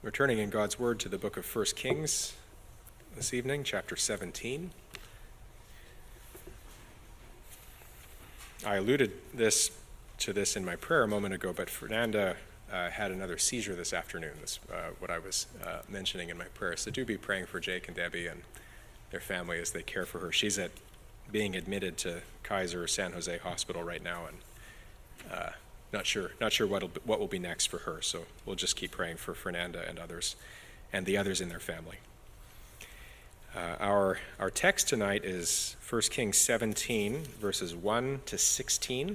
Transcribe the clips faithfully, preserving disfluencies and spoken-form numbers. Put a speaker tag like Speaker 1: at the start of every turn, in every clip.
Speaker 1: We're turning in God's Word to the book of First Kings this evening, chapter seventeen. I alluded this to this in my prayer a moment ago, but Fernanda uh, had another seizure this afternoon. That's uh, what I was uh, mentioning in my prayer. So do be praying for Jake and Debbie and their family as they care for her. She's at being admitted to Kaiser San Jose Hospital right now, and uh, Not sure, not sure what'll, what will be next for her, so we'll just keep praying for Fernanda and others, and the others in their family. Uh, our our text tonight is First Kings seventeen, verses one to sixteen,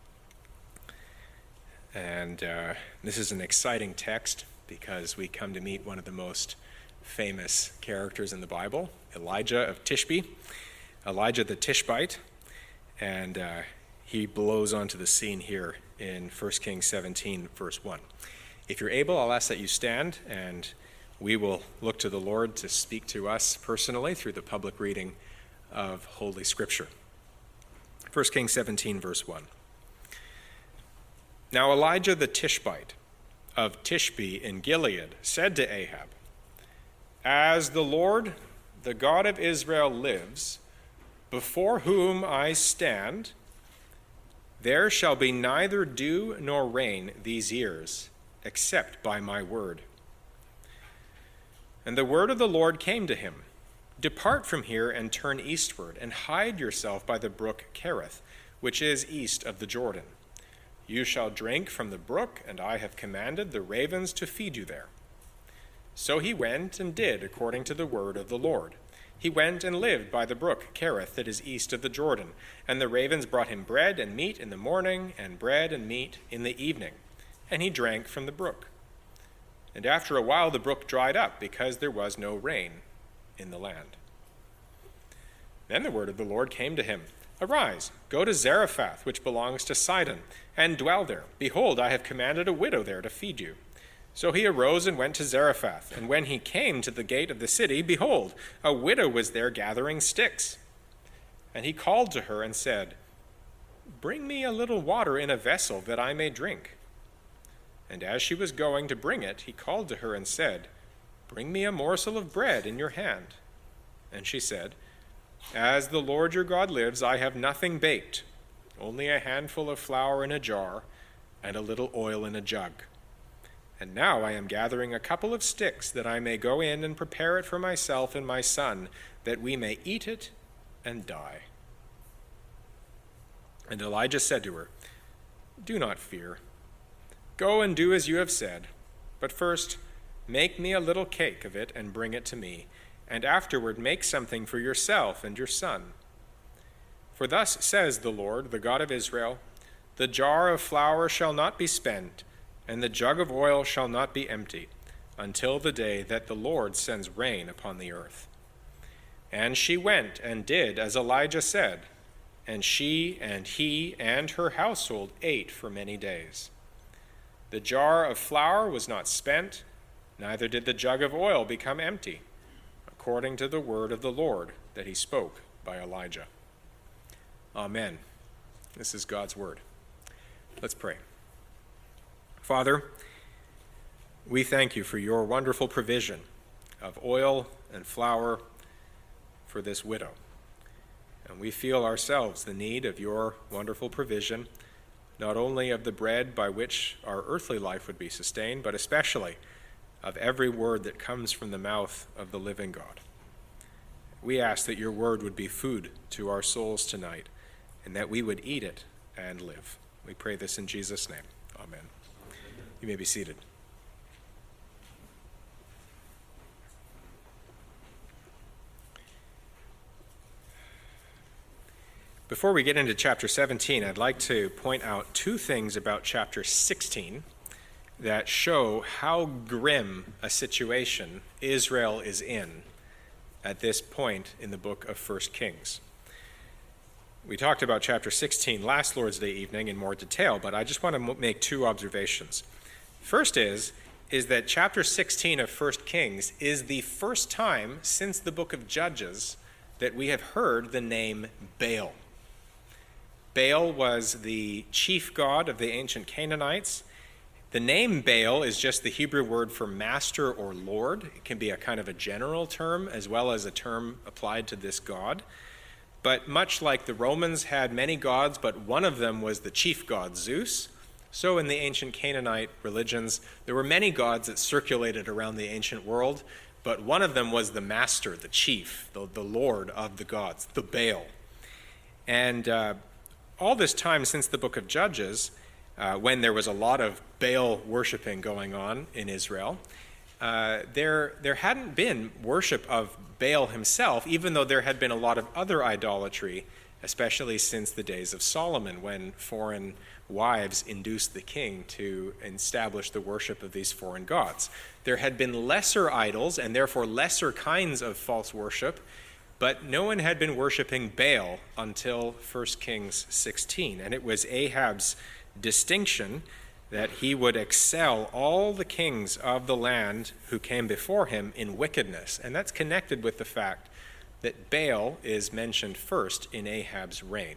Speaker 1: and uh, this is an exciting text because we come to meet one of the most famous characters in the Bible, Elijah of Tishbe, Elijah the Tishbite, and uh, he blows onto the scene here in First Kings seventeen, verse one. If you're able, I'll ask that you stand, and we will look to the Lord to speak to us personally through the public reading of Holy Scripture. First Kings seventeen, verse one. Now Elijah the Tishbite of Tishbe in Gilead said to Ahab, "As the Lord, the God of Israel, lives, before whom I stand, there shall be neither dew nor rain these years, except by my word." And the word of the Lord came to him, "Depart from here and turn eastward, and hide yourself by the brook Kerith, which is east of the Jordan. You shall drink from the brook, and I have commanded the ravens to feed you there." So he went and did according to the word of the Lord. He went and lived by the brook Kerith that is east of the Jordan, and the ravens brought him bread and meat in the morning, and bread and meat in the evening, and he drank from the brook. And after a while the brook dried up, because there was no rain in the land. Then the word of the Lord came to him, "Arise, go to Zarephath, which belongs to Sidon, and dwell there. Behold, I have commanded a widow there to feed you." So he arose and went to Zarephath, and when he came to the gate of the city, behold, a widow was there gathering sticks. And he called to her and said, "Bring me a little water in a vessel, that I may drink." And as she was going to bring it, he called to her and said, "Bring me a morsel of bread in your hand." And she said, "As the Lord your God lives, I have nothing baked, only a handful of flour in a jar, and a little oil in a jug. And now I am gathering a couple of sticks, that I may go in and prepare it for myself and my son, that we may eat it and die." And Elijah said to her, "Do not fear. Go and do as you have said. But first, make me a little cake of it and bring it to me, and afterward make something for yourself and your son. For thus says the Lord, the God of Israel, the jar of flour shall not be spent, and the jug of oil shall not be empty, until the day that the Lord sends rain upon the earth." And she went and did as Elijah said, and she and he and her household ate for many days. The jar of flour was not spent, neither did the jug of oil become empty, according to the word of the Lord that he spoke by Elijah. Amen. This is God's word. Let's pray. Father, we thank you for your wonderful provision of oil and flour for this widow. And we feel ourselves the need of your wonderful provision, not only of the bread by which our earthly life would be sustained, but especially of every word that comes from the mouth of the living God. We ask that your word would be food to our souls tonight, and that we would eat it and live. We pray this in Jesus' name. Amen. You may be seated. Before we get into chapter seventeen, I'd like to point out two things about chapter sixteen that show how grim a situation Israel is in at this point in the book of First Kings. We talked about chapter sixteen last Lord's Day evening in more detail, but I just want to make two observations. First is, is that chapter sixteen of First Kings is the first time since the book of Judges that we have heard the name Baal. Baal was the chief god of the ancient Canaanites. The name Baal is just the Hebrew word for master or lord. It can be a kind of a general term as well as a term applied to this god. But much like the Romans had many gods, but one of them was the chief god, Zeus, so in the ancient Canaanite religions, there were many gods that circulated around the ancient world, but one of them was the master, the chief, the, the lord of the gods, the Baal. And uh, all this time since the book of Judges, uh, when there was a lot of Baal worshiping going on in Israel, uh, there, there hadn't been worship of Baal himself, even though there had been a lot of other idolatry, especially since the days of Solomon, when foreign wives induced the king to establish the worship of these foreign gods. There had been lesser idols and therefore lesser kinds of false worship, but no one had been worshiping Baal until First Kings sixteen. And it was Ahab's distinction that he would excel all the kings of the land who came before him in wickedness. And that's connected with the fact that Baal is mentioned first in Ahab's reign.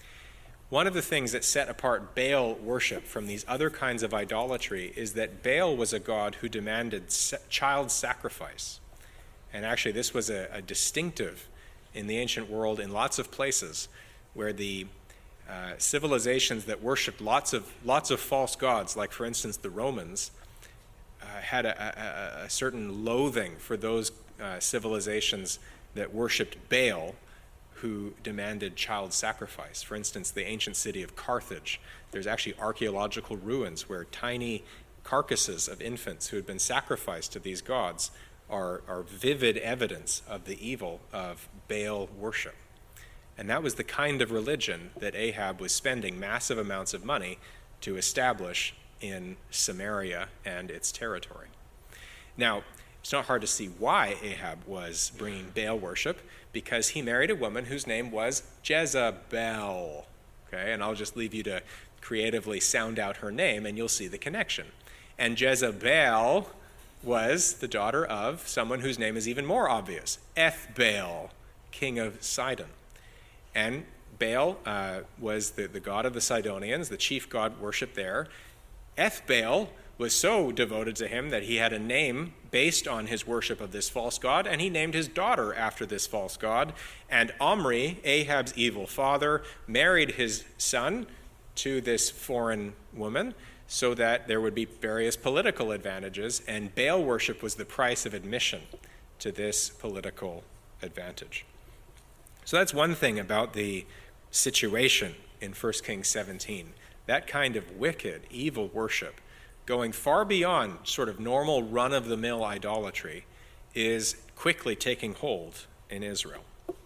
Speaker 1: One of the things that set apart Baal worship from these other kinds of idolatry is that Baal was a god who demanded child sacrifice. And actually, this was a, a distinctive in the ancient world in lots of places where the uh, civilizations that worshipped lots of lots of false gods, like for instance the Romans, uh, had a, a, a certain loathing for those uh, civilizations that worshipped Baal, who demanded child sacrifice. For instance, the ancient city of Carthage, there's actually archaeological ruins where tiny carcasses of infants who had been sacrificed to these gods are, are vivid evidence of the evil of Baal worship. And that was the kind of religion that Ahab was spending massive amounts of money to establish in Samaria and its territory. Now, it's not hard to see why Ahab was bringing Baal worship, because he married a woman whose name was Jezebel. Okay, and I'll just leave you to creatively sound out her name, and you'll see the connection. And Jezebel was the daughter of someone whose name is even more obvious, Ethbaal, king of Sidon. And Baal uh, was the, the god of the Sidonians, the chief god worshipped there. Ethbaal was so devoted to him that he had a name based on his worship of this false god, and he named his daughter after this false god. And Omri, Ahab's evil father, married his son to this foreign woman so that there would be various political advantages, and Baal worship was the price of admission to this political advantage. So that's one thing about the situation in First Kings seventeen. That kind of wicked, evil worship, going far beyond sort of normal run-of-the-mill idolatry, is quickly taking hold in Israel.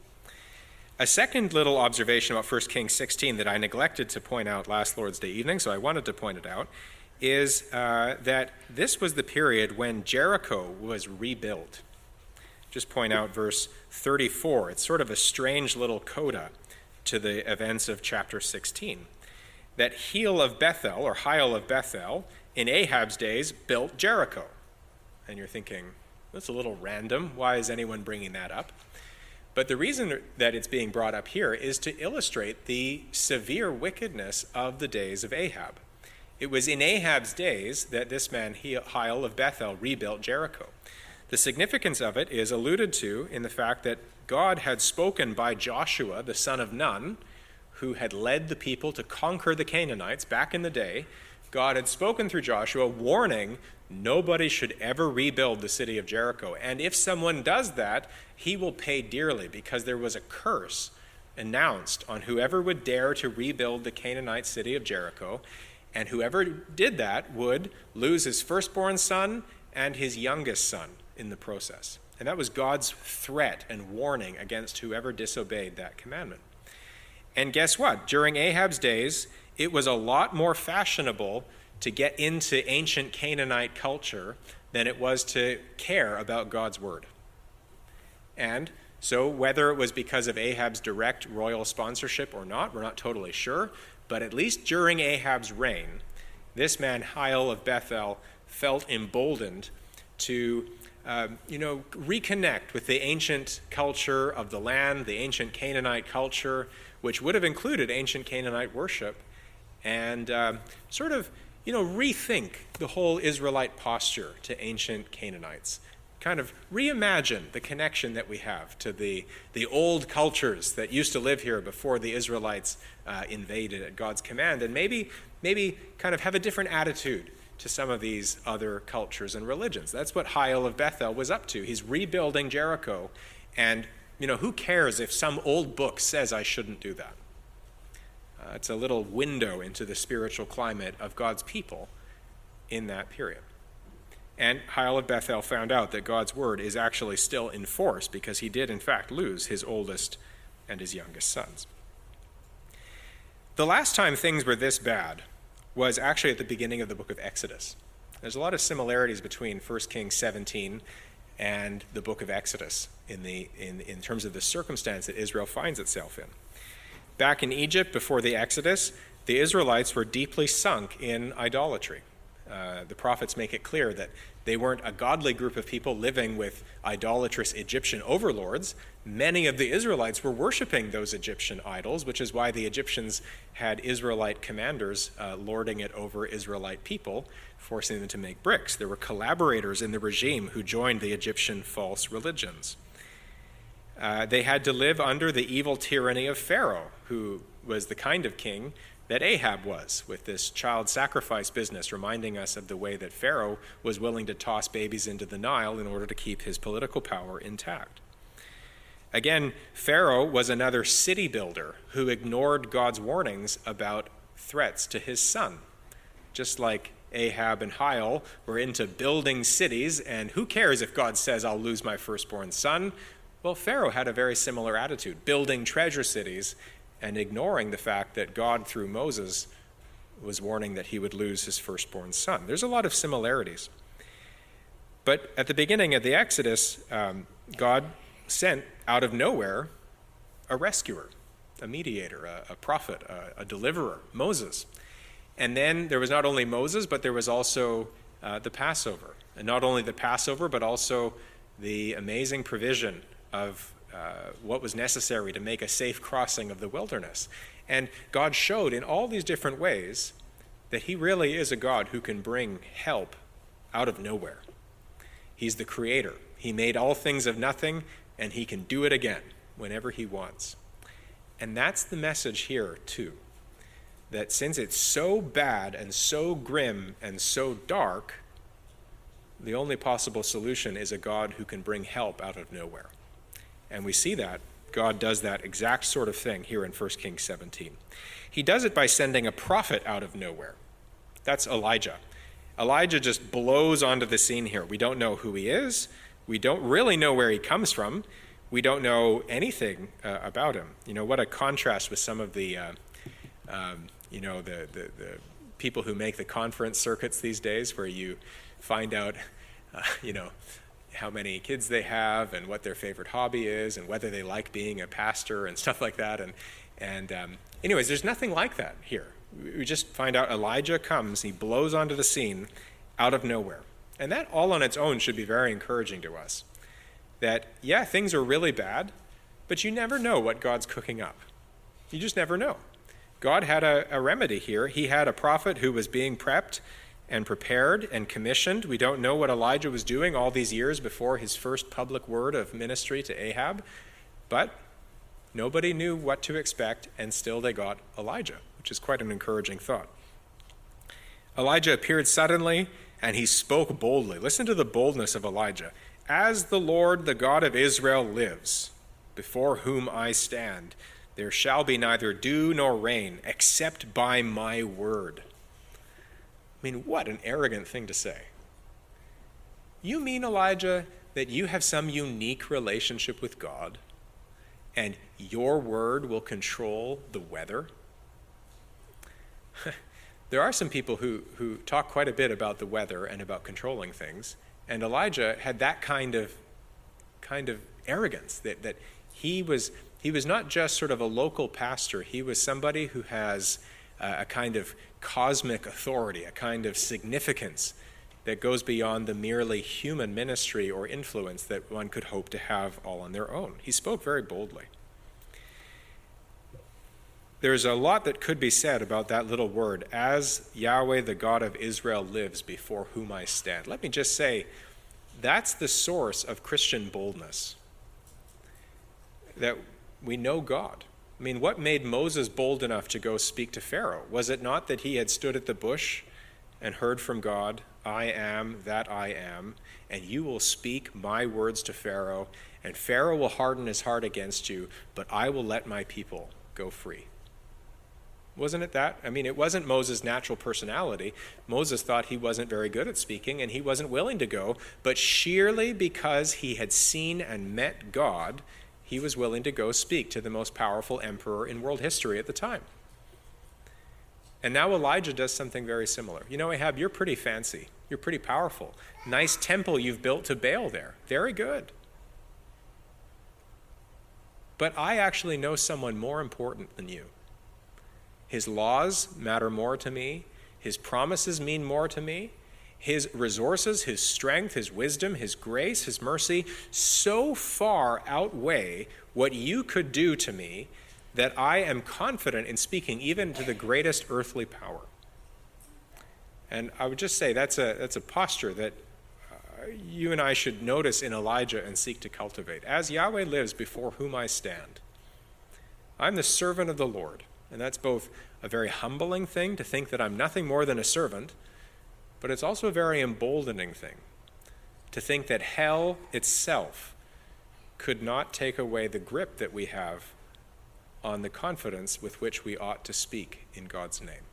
Speaker 1: A second little observation about First Kings sixteen that I neglected to point out last Lord's Day evening, so I wanted to point it out, is uh, that this was the period when Jericho was rebuilt. Just point out verse thirty-four. It's sort of a strange little coda to the events of chapter sixteen. That Hiel of Bethel, or Hiel of Bethel, in Ahab's days, built Jericho. And you're thinking, that's a little random. Why is anyone bringing that up? But the reason that it's being brought up here is to illustrate the severe wickedness of the days of Ahab. It was in Ahab's days that this man, Hiel of Bethel, rebuilt Jericho. The significance of it is alluded to in the fact that God had spoken by Joshua, the son of Nun, who had led the people to conquer the Canaanites back in the day. God had spoken through Joshua, warning nobody should ever rebuild the city of Jericho. And if someone does that, he will pay dearly, because there was a curse announced on whoever would dare to rebuild the Canaanite city of Jericho. And whoever did that would lose his firstborn son and his youngest son in the process. And that was God's threat and warning against whoever disobeyed that commandment. And guess what? During Ahab's days, it was a lot more fashionable to get into ancient Canaanite culture than it was to care about God's word. And so whether it was because of Ahab's direct royal sponsorship or not, we're not totally sure, but at least during Ahab's reign, this man, Hiel of Bethel, felt emboldened to uh, you know, reconnect with the ancient culture of the land, the ancient Canaanite culture, which would have included ancient Canaanite worship, and uh, sort of you know, rethink the whole Israelite posture to ancient Canaanites. Kind of reimagine the connection that we have to the, the old cultures that used to live here before the Israelites uh, invaded at God's command, and maybe, maybe kind of have a different attitude to some of these other cultures and religions. That's what Hiel of Bethel was up to. He's rebuilding Jericho, and you know, who cares if some old book says I shouldn't do that? Uh, it's a little window into the spiritual climate of God's people in that period. And Hiel of Bethel found out that God's word is actually still in force because he did, in fact, lose his oldest and his youngest sons. The last time things were this bad was actually at the beginning of the book of Exodus. There's a lot of similarities between First Kings seventeen and the book of Exodus in, the, in, in terms of the circumstance that Israel finds itself in. Back in Egypt before the Exodus, the Israelites were deeply sunk in idolatry. Uh, the prophets make it clear that they weren't a godly group of people living with idolatrous Egyptian overlords. Many of the Israelites were worshiping those Egyptian idols, which is why the Egyptians had Israelite commanders uh, lording it over Israelite people, forcing them to make bricks. There were collaborators in the regime who joined the Egyptian false religions. Uh, they had to live under the evil tyranny of Pharaoh, who was the kind of king that Ahab was, with this child sacrifice business, reminding us of the way that Pharaoh was willing to toss babies into the Nile in order to keep his political power intact. Again, Pharaoh was another city builder who ignored God's warnings about threats to his son. Just like Ahab and Hiel were into building cities, and who cares if God says, I'll lose my firstborn son? Well, Pharaoh had a very similar attitude, building treasure cities and ignoring the fact that God, through Moses, was warning that he would lose his firstborn son. There's a lot of similarities. But at the beginning of the Exodus, um, God sent out of nowhere a rescuer, a mediator, a, a prophet, a, a deliverer, Moses. And then there was not only Moses, but there was also uh, the Passover. And not only the Passover, but also the amazing provision of uh, what was necessary to make a safe crossing of the wilderness. And God showed in all these different ways that he really is a God who can bring help out of nowhere. He's the creator. He made all things of nothing, and he can do it again whenever he wants. And that's the message here, too. That since it's so bad and so grim and so dark, the only possible solution is a God who can bring help out of nowhere. And we see that God does that exact sort of thing here in First Kings seventeen. He does it by sending a prophet out of nowhere. That's Elijah. Elijah just blows onto the scene here. We don't know who he is. We don't really know where he comes from. We don't know anything uh, about him. You know, what a contrast with some of the, uh, um, you know, the, the, the people who make the conference circuits these days, where you find out, uh, you know, how many kids they have and what their favorite hobby is and whether they like being a pastor and stuff like that. And, and um, anyways, there's nothing like that here. We just find out Elijah comes, he blows onto the scene out of nowhere. And that all on its own should be very encouraging to us. That, yeah, things are really bad, but you never know what God's cooking up. You just never know. God had a, a remedy here. He had a prophet who was being prepped and prepared and commissioned. We don't know what Elijah was doing all these years before his first public word of ministry to Ahab, but nobody knew what to expect, and still they got Elijah, which is quite an encouraging thought. Elijah appeared suddenly, and he spoke boldly. Listen to the boldness of Elijah. As the Lord, the God of Israel, lives, before whom I stand, there shall be neither dew nor rain, except by my word. I mean, what an arrogant thing to say. You mean, Elijah, that you have some unique relationship with God, and your word will control the weather? There are some people who, who talk quite a bit about the weather and about controlling things, and Elijah had that kind of kind of arrogance, that, that he was he was not just sort of a local pastor, he was somebody who has uh, a kind of cosmic authority, a kind of significance that goes beyond the merely human ministry or influence that one could hope to have all on their own. He spoke very boldly. there's a lot that could be said about that little word, as Yahweh, the God of Israel, lives before whom I stand. Let me just say, that's the source of Christian boldness, that we know God. I mean, what made Moses bold enough to go speak to Pharaoh? Was it not that he had stood at the bush and heard from God, I am that I am, and you will speak my words to Pharaoh, and Pharaoh will harden his heart against you, but I will let my people go free? Wasn't it that? I mean, it wasn't Moses' natural personality. Moses thought he wasn't very good at speaking, and he wasn't willing to go, but sheerly because he had seen and met God, he was willing to go speak to the most powerful emperor in world history at the time. And now Elijah does something very similar. You know, Ahab, you're pretty fancy. You're pretty powerful. Nice temple you've built to Baal there. Very good. But I actually know someone more important than you. His laws matter more to me. His promises mean more to me. His resources, his strength, his wisdom, his grace, his mercy so far outweigh what you could do to me that I am confident in speaking even to the greatest earthly power. And I would just say that's a that's a posture that uh, you and I should notice in Elijah and seek to cultivate. As Yahweh lives before whom I stand, I'm the servant of the Lord. And that's both a very humbling thing to think that I'm nothing more than a servant, but it's also a very emboldening thing to think that hell itself could not take away the grip that we have on the confidence with which we ought to speak in God's name.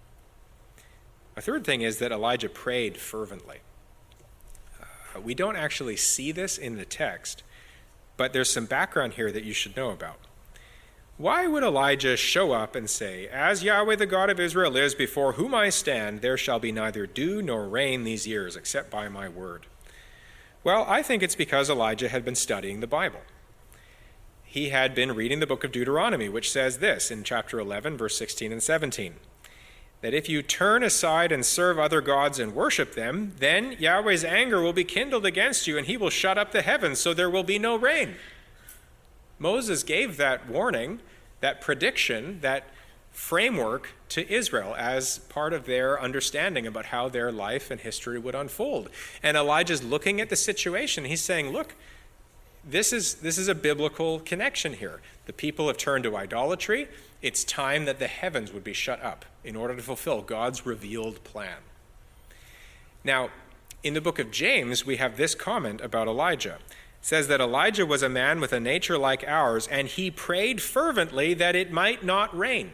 Speaker 1: A third thing is that Elijah prayed fervently. Uh, we don't actually see this in the text, but there's some background here that you should know about. Why would Elijah show up and say, as Yahweh the God of Israel lives before whom I stand, there shall be neither dew nor rain these years, except by my word? Well, I think it's because Elijah had been studying the Bible. He had been reading the book of Deuteronomy, which says this in chapter eleven, verse sixteen and seventeen, that if you turn aside and serve other gods and worship them, then Yahweh's anger will be kindled against you, and he will shut up the heavens, so there will be no rain. Moses gave that warning, that prediction, that framework to Israel as part of their understanding about how their life and history would unfold. And Elijah's looking at the situation. He's saying, look, this is, this is a biblical connection here. The people have turned to idolatry. It's time that the heavens would be shut up in order to fulfill God's revealed plan. Now, in the book of James, we have this comment about Elijah. It says that Elijah was a man with a nature like ours, and he prayed fervently that it might not rain.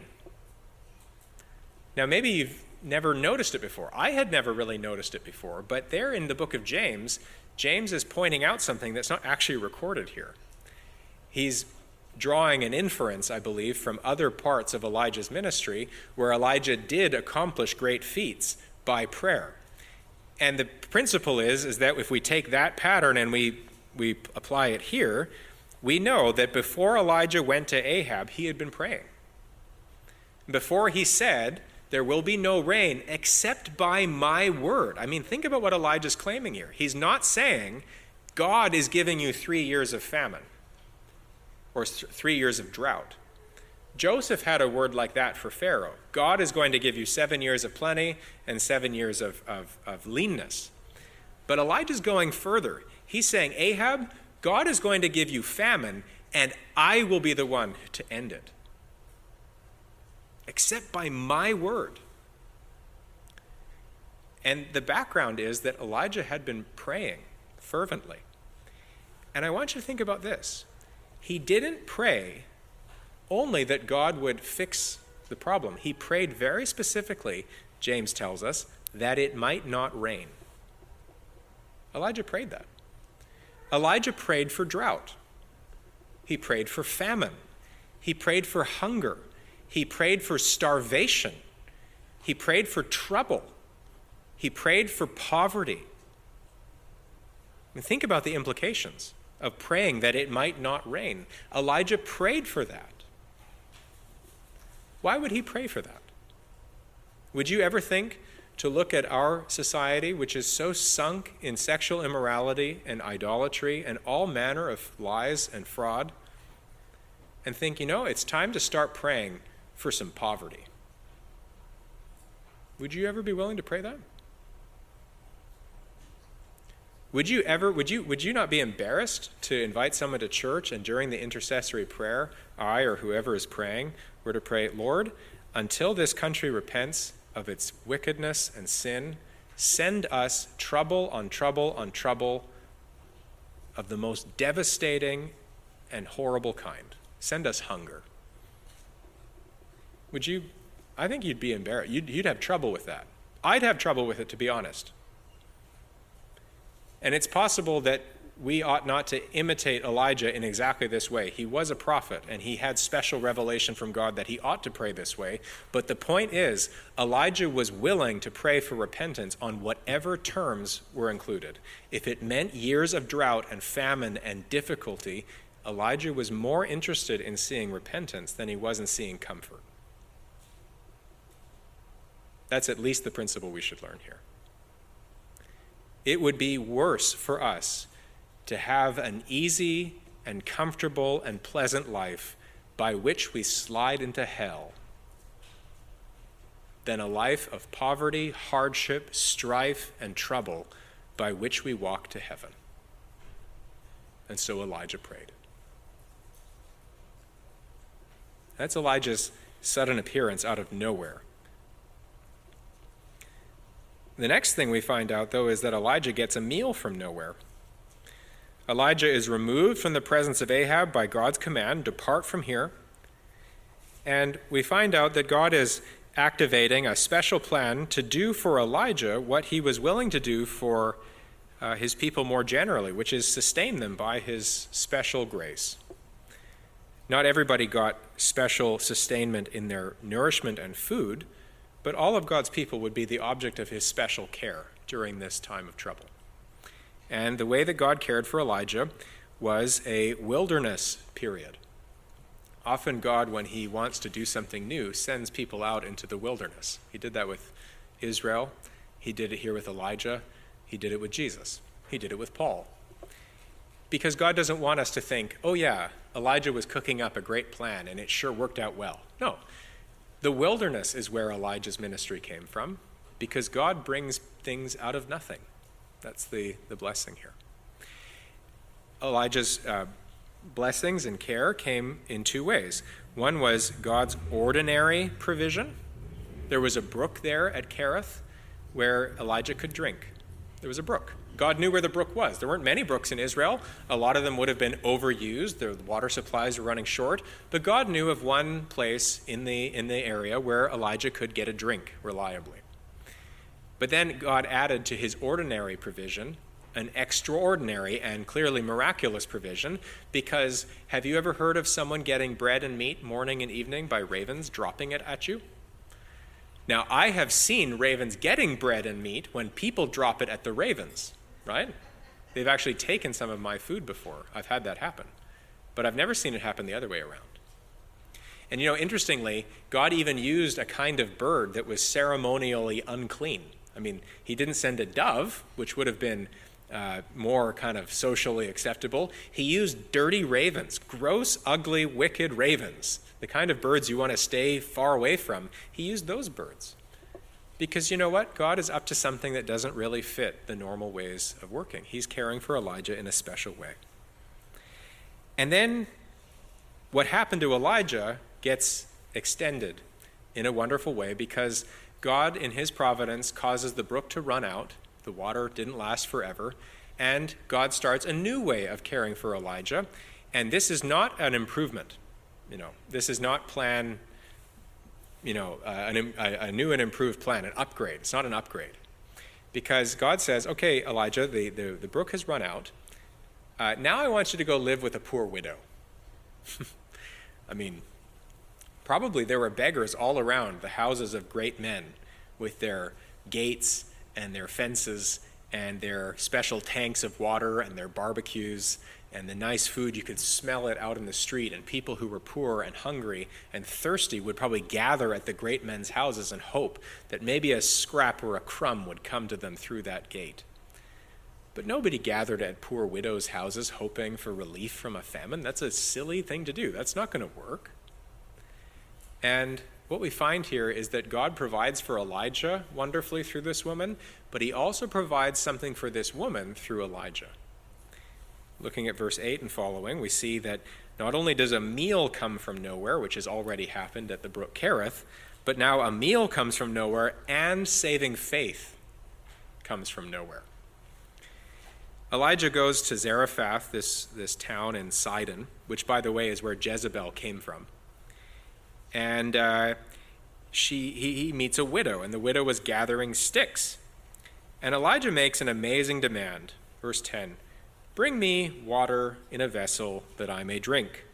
Speaker 1: Now, maybe you've never noticed it before. I had never really noticed it before, but there in the book of James, James is pointing out something that's not actually recorded here. He's drawing an inference, I believe, from other parts of Elijah's ministry where Elijah did accomplish great feats by prayer. And the principle is, is that if we take that pattern and we we apply it here, we know that before Elijah went to Ahab, he had been praying. Before he said, there will be no rain except by my word. I mean, think about what Elijah's claiming here. He's not saying God is giving you three years of famine or th- three years of drought. Joseph had a word like that for Pharaoh. God is going to give you seven years of plenty and seven years of, of, of leanness. But Elijah's going further. He's saying, Ahab, God is going to give you famine, and I will be the one to end it. Except by my word. And the background is that Elijah had been praying fervently. And I want you to think about this. He didn't pray only that God would fix the problem. He prayed very specifically, James tells us, that it might not rain. Elijah prayed that. Elijah prayed for drought. He prayed for famine. He prayed for hunger. He prayed for starvation. He prayed for trouble. He prayed for poverty. And think about the implications of praying that it might not rain. Elijah prayed for that. Why would he pray for that? Would you ever think to look at our society, which is so sunk in sexual immorality and idolatry and all manner of lies and fraud, and think, you know, it's time to start praying for some poverty. Would you ever be willing to pray that? Would you ever, would you, would you not be embarrassed to invite someone to church and during the intercessory prayer, I or whoever is praying were to pray, Lord, until this country repents of its wickedness and sin, send us trouble on trouble on trouble of the most devastating and horrible kind. Send us hunger. Would you, I think you'd be embarrassed. You'd, you'd have trouble with that. I'd have trouble with it, to be honest. And it's possible that we ought not to imitate Elijah in exactly this way. He was a prophet, and he had special revelation from God that he ought to pray this way. But the point is, Elijah was willing to pray for repentance on whatever terms were included. If it meant years of drought and famine and difficulty, Elijah was more interested in seeing repentance than he was in seeing comfort. That's at least the principle we should learn here. It would be worse for us to have an easy and comfortable and pleasant life by which we slide into hell than a life of poverty, hardship, strife, and trouble by which we walk to heaven. And so Elijah prayed. That's Elijah's sudden appearance out of nowhere. The next thing we find out, though, is that Elijah gets a meal from nowhere. Elijah is removed from the presence of Ahab by God's command, depart from here. And we find out that God is activating a special plan to do for Elijah what he was willing to do for uh, his people more generally, which is sustain them by his special grace. Not everybody got special sustainment in their nourishment and food, but all of God's people would be the object of his special care during this time of trouble. And the way that God cared for Elijah was a wilderness period. Often God, when he wants to do something new, sends people out into the wilderness. He did that with Israel. He did it here with Elijah. He did it with Jesus. He did it with Paul. Because God doesn't want us to think, oh yeah, Elijah was cooking up a great plan and it sure worked out well. No. The wilderness is where Elijah's ministry came from, because God brings things out of nothing. That's the, the blessing here. Elijah's uh, blessings and care came in two ways. One was God's ordinary provision. There was a brook there at Kerith where Elijah could drink. There was a brook. God knew where the brook was. There weren't many brooks in Israel. A lot of them would have been overused. The water supplies were running short. But God knew of one place in the, in the area where Elijah could get a drink reliably. But then God added to his ordinary provision an extraordinary and clearly miraculous provision, because have you ever heard of someone getting bread and meat morning and evening by ravens dropping it at you? Now, I have seen ravens getting bread and meat when people drop it at the ravens. Right? They've actually taken some of my food before. I've had that happen. But I've never seen it happen the other way around. And you know, interestingly, God even used a kind of bird that was ceremonially unclean. I mean, he didn't send a dove, which would have been uh, more kind of socially acceptable. He used dirty ravens, gross, ugly, wicked ravens, the kind of birds you want to stay far away from. He used those birds. Because you know what? God is up to something that doesn't really fit the normal ways of working. He's caring for Elijah in a special way. And then what happened to Elijah gets extended in a wonderful way, because God, in his providence, causes the brook to run out. The water didn't last forever. And God starts a new way of caring for Elijah. And this is not an improvement. You know, this is not plan... you know, uh, an, a, a new and improved plan, an upgrade. It's not an upgrade. Because God says, okay, Elijah, the, the, the brook has run out. Uh, now I want you to go live with a poor widow. I mean, probably there were beggars all around the houses of great men with their gates and their fences and their special tanks of water and their barbecues and the nice food. You could smell it out in the street, and people who were poor and hungry and thirsty would probably gather at the great men's houses and hope that maybe a scrap or a crumb would come to them through that gate. But nobody gathered at poor widows' houses hoping for relief from a famine. That's a silly thing to do. That's not going to work. And what we find here is that God provides for Elijah wonderfully through this woman, but he also provides something for this woman through Elijah. Looking at verse eight and following, we see that not only does a meal come from nowhere, which has already happened at the brook Kerith, but now a meal comes from nowhere and saving faith comes from nowhere. Elijah goes to Zarephath, this, this town in Sidon, which, by the way, is where Jezebel came from. And uh, she, he, he meets a widow, and the widow was gathering sticks. And Elijah makes an amazing demand. Verse ten, "Bring me water in a vessel that I may drink."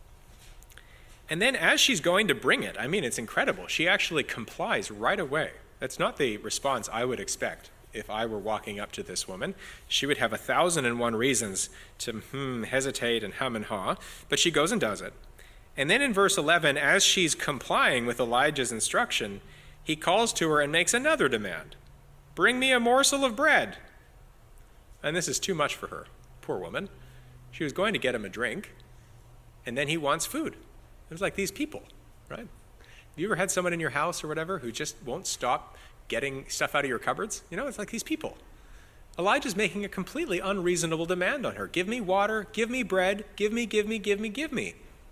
Speaker 1: And then as she's going to bring it, I mean, it's incredible. She actually complies right away. That's not the response I would expect if I were walking up to this woman. She would have a thousand and one reasons to hmm, hesitate and hum and haw, but she goes and does it. And then in verse eleven, as she's complying with Elijah's instruction, he calls to her and makes another demand. "Bring me a morsel of bread." And this is too much for her. Poor woman. She was going to get him a drink, and then he wants food. It was like these people, right? Have you ever had someone in your house or whatever who just won't stop getting stuff out of your cupboards? You know, it's like these people. Elijah's making a completely unreasonable demand on her. Give me water, give me bread, give me, give me, give me, give me.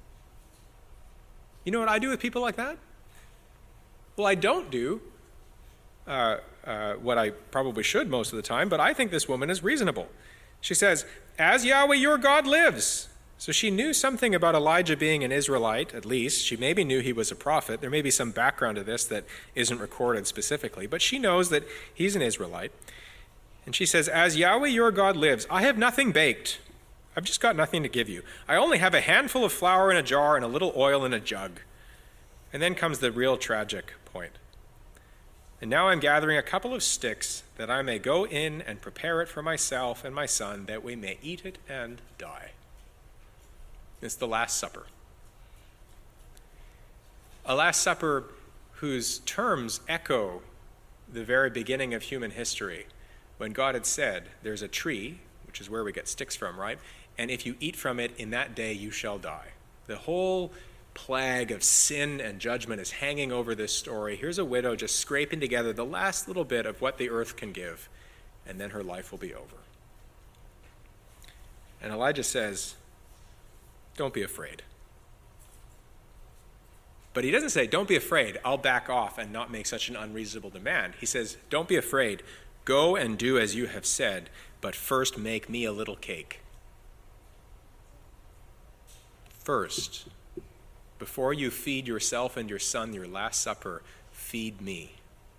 Speaker 1: You know what I do with people like that? Well, I don't do uh, uh, what I probably should most of the time, but I think this woman is reasonable. She says, "As Yahweh your God lives." So she knew something about Elijah being an Israelite, at least. She maybe knew he was a prophet. There may be some background to this that isn't recorded specifically, but she knows that he's an Israelite. And she says, "As Yahweh your God lives, I have nothing baked. I've just got nothing to give you. I only have a handful of flour in a jar and a little oil in a jug." And then comes the real tragic point. "And now I'm gathering a couple of sticks that I may go in and prepare it for myself and my son, that we may eat it and die." It's the Last Supper. A Last Supper whose terms echo the very beginning of human history, when God had said, there's a tree, which is where we get sticks from, right? And if you eat from it, in that day you shall die. The whole plague of sin and judgment is hanging over this story. Here's a widow just scraping together the last little bit of what the earth can give, and then her life will be over. And Elijah says, don't be afraid. But he doesn't say, don't be afraid, I'll back off and not make such an unreasonable demand. He says, don't be afraid, go and do as you have said, but first make me a little cake. First, before you feed yourself and your son your Last Supper, feed me.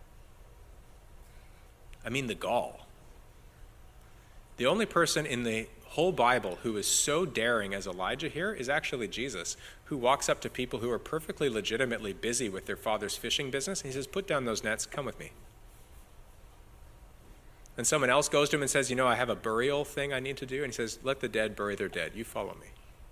Speaker 1: I mean the gall. The only person in the whole Bible who is so daring as Elijah here is actually Jesus, who walks up to people who are perfectly legitimately busy with their father's fishing business, and he says, put down those nets, come with me. And someone else goes to him and says, you know, I have a burial thing I need to do, and he says, let the dead bury their dead, you follow me.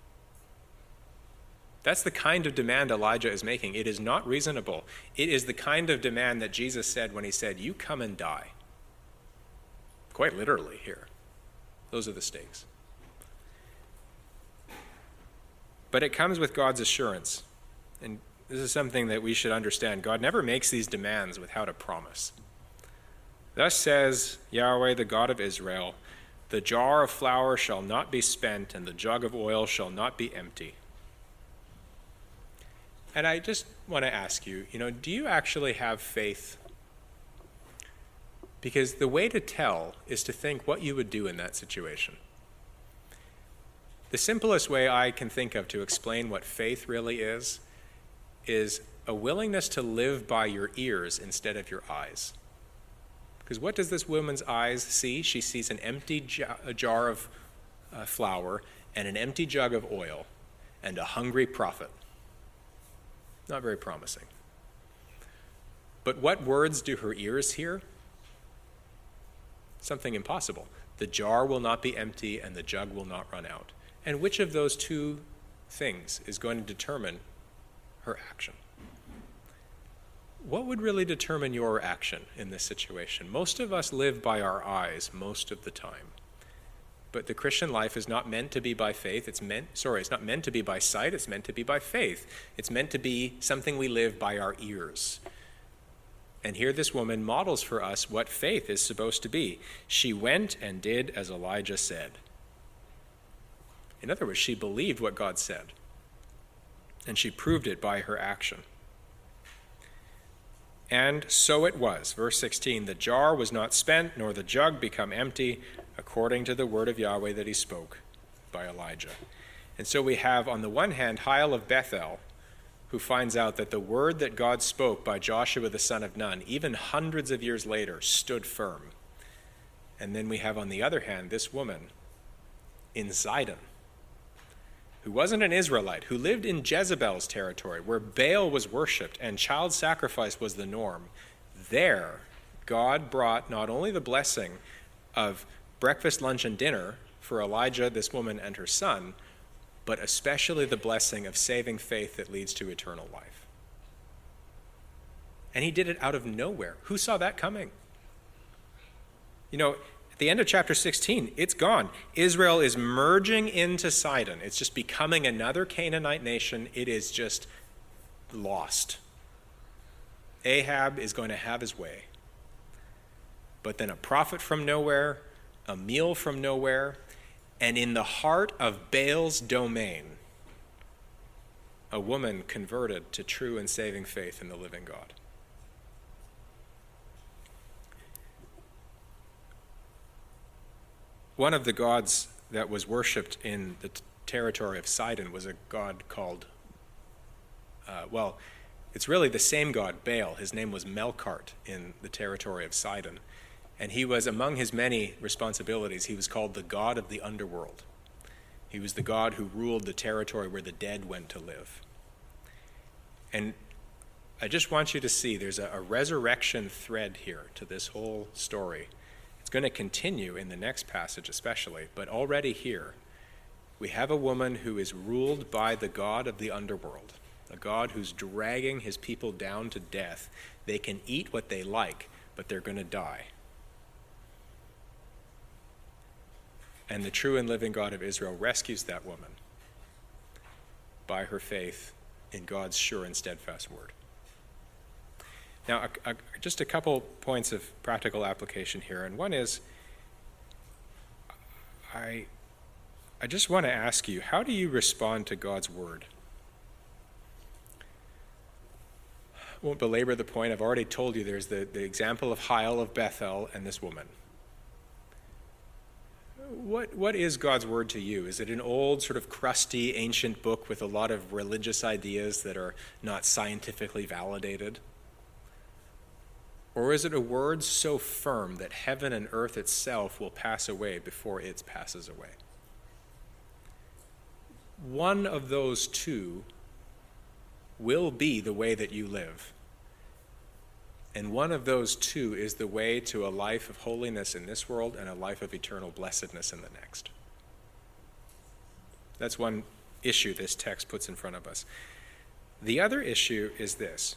Speaker 1: That's the kind of demand Elijah is making. It is not reasonable. It is the kind of demand that Jesus said when he said, you come and die. Quite literally here. Those are the stakes. But it comes with God's assurance. And this is something that we should understand. God never makes these demands without a promise. Thus says Yahweh, the God of Israel, the jar of flour shall not be spent, and the jug of oil shall not be empty. And I just want to ask you, you know, do you actually have faith? Because the way to tell is to think what you would do in that situation. The simplest way I can think of to explain what faith really is, is a willingness to live by your ears instead of your eyes. Because what does this woman's eyes see? She sees an empty jar, a jar of uh, flour and an empty jug of oil and a hungry prophet. Not very promising. But what words do her ears hear? Something impossible. The jar will not be empty and the jug will not run out. And which of those two things is going to determine her action? What would really determine your action in this situation? Most of us live by our eyes most of the time. But the Christian life is not meant to be by faith. It's meant, sorry, it's not meant to be by sight. It's meant to be by faith. It's meant to be something we live by our ears. And here this woman models for us what faith is supposed to be. She went and did as Elijah said. In other words, she believed what God said. And she proved it by her action. And so it was. Verse sixteen, the jar was not spent, nor the jug become empty, according to the word of Yahweh that he spoke by Elijah. And so we have, on the one hand, Hiel of Bethel, who finds out that the word that God spoke by Joshua the son of Nun, even hundreds of years later, stood firm. And then we have, on the other hand, this woman in Sidon, who wasn't an Israelite, who lived in Jezebel's territory, where Baal was worshipped and child sacrifice was the norm. There, God brought not only the blessing of breakfast, lunch, and dinner for Elijah, this woman, and her son, but especially the blessing of saving faith that leads to eternal life. And he did it out of nowhere. Who saw that coming? You know, at the end of chapter sixteen, it's gone. Israel is merging into Sidon. It's just becoming another Canaanite nation. It is just lost. Ahab is going to have his way. But then a prophet from nowhere, a meal from nowhere, and in the heart of Baal's domain, a woman converted to true and saving faith in the living God. One of the gods that was worshipped in the t- territory of Sidon was a god called, uh, well, it's really the same god, Baal. His name was Melkart in the territory of Sidon. And he was, among his many responsibilities, he was called the god of the underworld. He was the god who ruled the territory where the dead went to live. And I just want you to see there's a, a resurrection thread here to this whole story. It's going to continue in the next passage especially, but already here we have a woman who is ruled by the god of the underworld, a god who's dragging his people down to death. They can eat what they like, but they're going to die. And the true and living God of Israel rescues that woman by her faith in God's sure and steadfast word. Now, a, a, just a couple points of practical application here. And one is, I, I just want to ask you, how do you respond to God's word? I won't belabor the point. I've already told you there's the, the example of Hiel of Bethel and this woman. What, what is God's word to you? Is it an old, sort of crusty, ancient book with a lot of religious ideas that are not scientifically validated? Or is it a word so firm that heaven and earth itself will pass away before it passes away? One of those two will be the way that you live. And one of those two is the way to a life of holiness in this world and a life of eternal blessedness in the next. That's one issue this text puts in front of us. The other issue is this.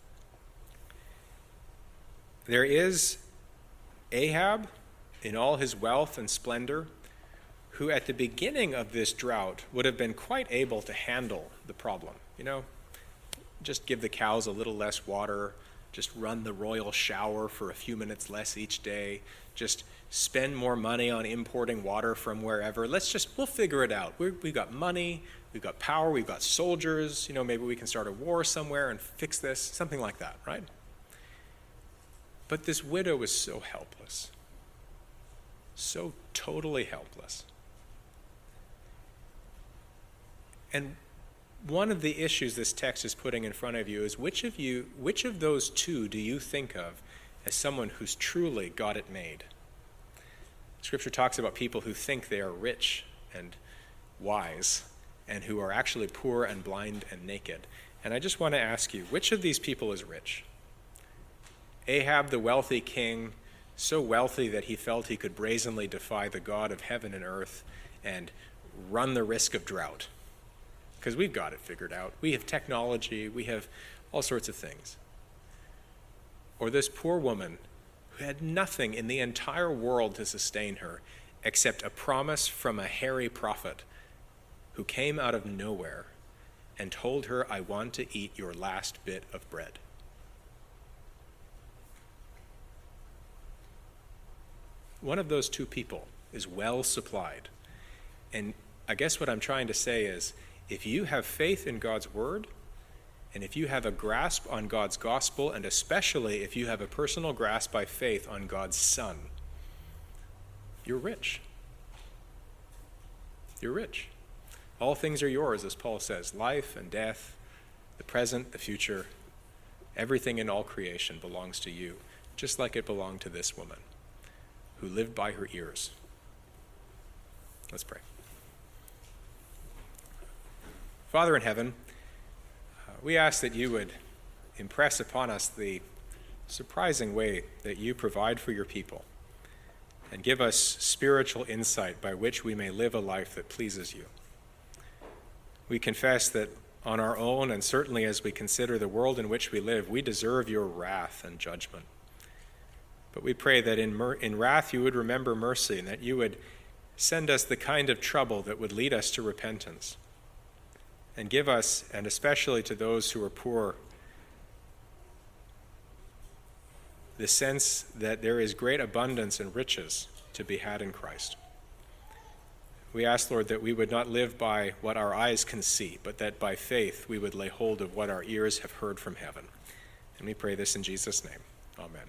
Speaker 1: There is Ahab in all his wealth and splendor, who at the beginning of this drought would have been quite able to handle the problem. You know, just give the cows a little less water, just run the royal shower for a few minutes less each day, just spend more money on importing water from wherever. Let's just, we'll figure it out. We're, we've got money, we've got power, we've got soldiers, you know, maybe we can start a war somewhere and fix this, something like that, right? But this widow was so helpless, so totally helpless. And one of the issues this text is putting in front of you is which of you, which of those two do you think of as someone who's truly got it made? Scripture talks about people who think they are rich and wise and who are actually poor and blind and naked. And I just want to ask you, which of these people is rich? Ahab, the wealthy king, so wealthy that he felt he could brazenly defy the God of heaven and earth and run the risk of drought. Because we've got it figured out. We have technology, we have all sorts of things. Or this poor woman who had nothing in the entire world to sustain her, except a promise from a hairy prophet who came out of nowhere and told her, I want to eat your last bit of bread. One of those two people is well supplied. And I guess what I'm trying to say is, if you have faith in God's word, and if you have a grasp on God's gospel, and especially if you have a personal grasp by faith on God's Son, you're rich. You're rich. All things are yours, as Paul says. Life and death, the present, the future, everything in all creation belongs to you, just like it belonged to this woman who lived by her ears. Let's pray. Father in heaven, uh, we ask that you would impress upon us the surprising way that you provide for your people, and give us spiritual insight by which we may live a life that pleases you. We confess that on our own, and certainly as we consider the world in which we live, we deserve your wrath and judgment. But we pray that in, mer- in wrath you would remember mercy, and that you would send us the kind of trouble that would lead us to repentance. And give us, and especially to those who are poor, the sense that there is great abundance and riches to be had in Christ. We ask, Lord, that we would not live by what our eyes can see, but that by faith we would lay hold of what our ears have heard from heaven. And we pray this in Jesus' name. Amen.